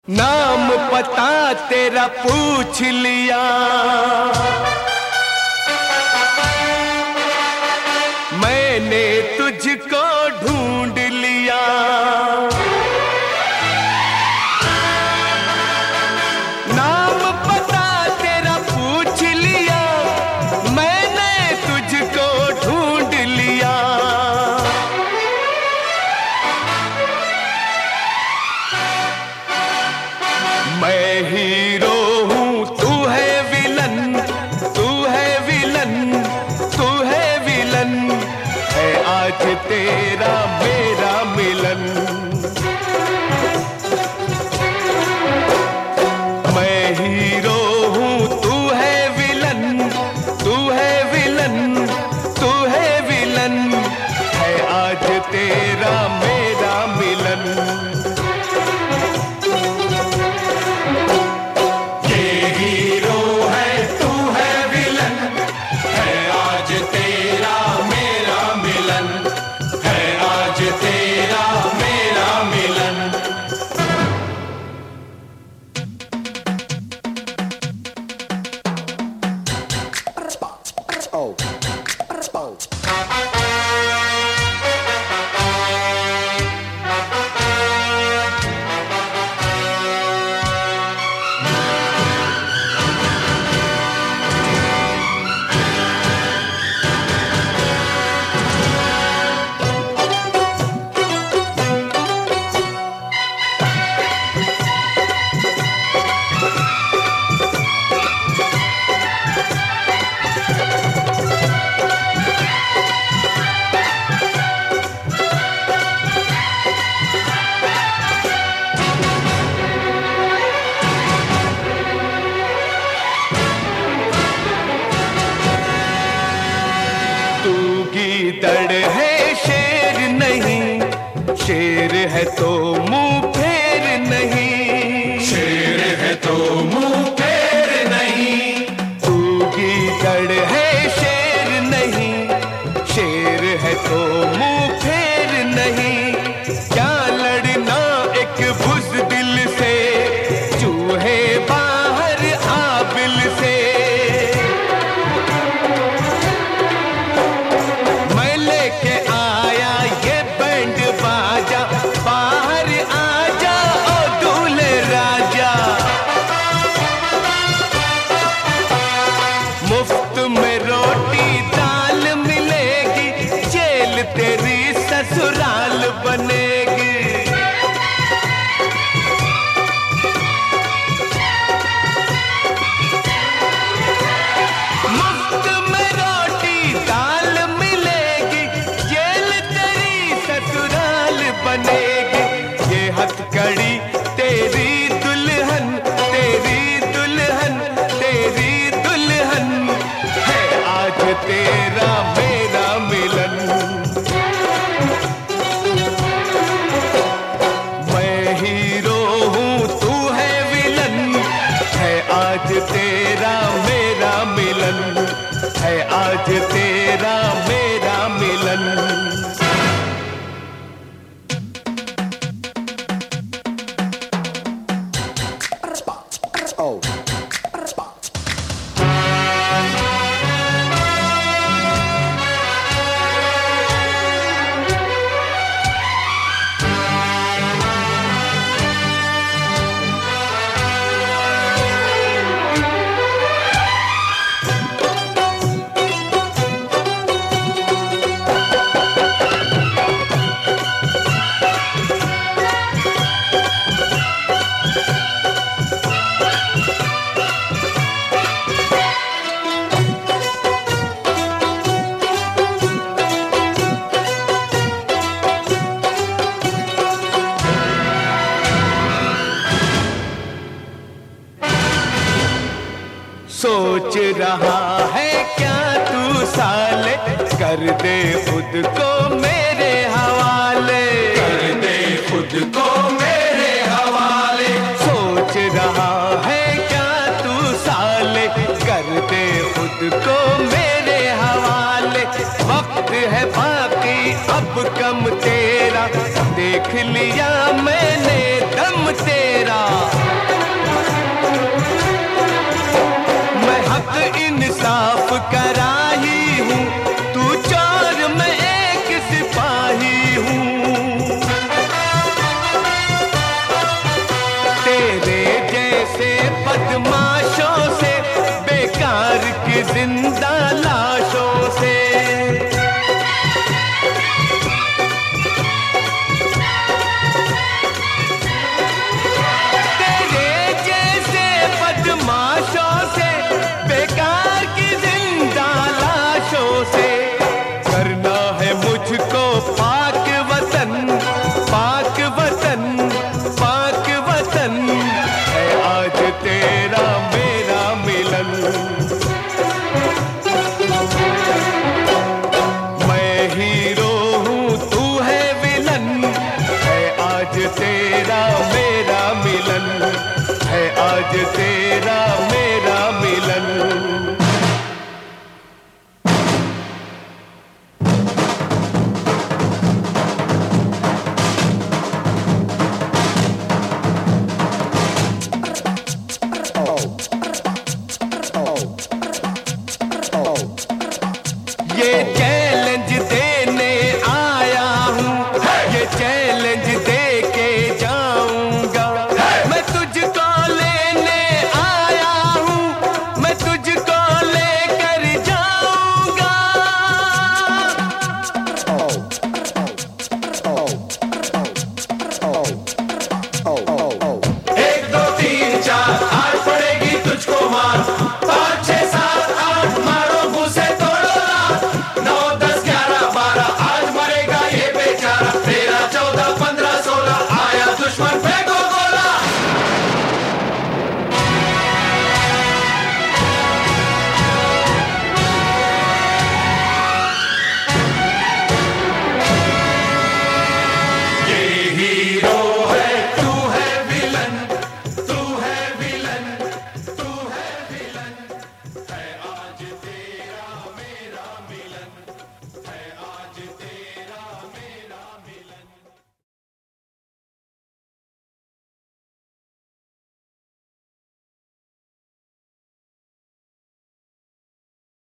नाम पता तेरा पूछ लिया, मैंने तुझको ढूंढ लिया। नाम पता तेरा पूछ लिया, मैंने तुझको ढूंढ लिया। मैं हीरो हूँ, तू है विलन, तू है विलन, तू है विलन, है आज तेरा मेरा मिलन। मैं हीरो हूँ, तू है विलन, तू है विलन, तू है विलन, है आज तेरा मेरा मिलन। गीदड़ है शेर नहीं, शेर है तो मुंह फेर नहीं, शेर है तो मुंह फेर नहीं। तू गीदड़ है शेर नहीं, शेर है तो मुंह फेर नहीं। क्या लड़ना एक बुज़दिल से, चूहे बाहर आबिल से। मुफ्त में रोटी दाल मिलेगी, जेल तेरी ससुराल बनेगी। मुफ्त में रोटी दाल मिलेगी, जेल तेरी ससुराल बनेगी। ये हथकड़ी तेरी दुल्हन, तेरी दुल्हन, तेरी दुल्हन, है आज तेरा मेरा मिलन। मैं हीरो हूँ, तू है विलन, है आज तेरा मेरा मिलन, है आज तेरा मेरा मिलन। सोच रहा है क्या तू साले, कर दे खुद को मेरे हवाले, कर दे खुद को मेरे हवाले। सोच रहा है क्या तू साले, कर दे खुद को मेरे हवाले। वक्त है बाकी अब कम तेरा, देख लिया मैंने दम तेरा। जिंदा लाशों से। तेरे जैसे बदमाशों से, बेकार की जिंदा लाशों से करना है मुझको पाक वतन, पाक वतन, पाक वतन है आज तेरा मेरा मिलन। मैं हीरो हूँ तू है विलन, है आज तेरा मेरा मिलन, है आज तेरा मेरा मिलन। ये चैलेंज देने आया हूँ, ये चैलेंज दे के जाऊंगा। मैं तुझको लेने आया हूँ, मैं तुझको लेकर जाऊंगा। 1 2 3 4 आज पड़ेगी तुझको मार, 5 6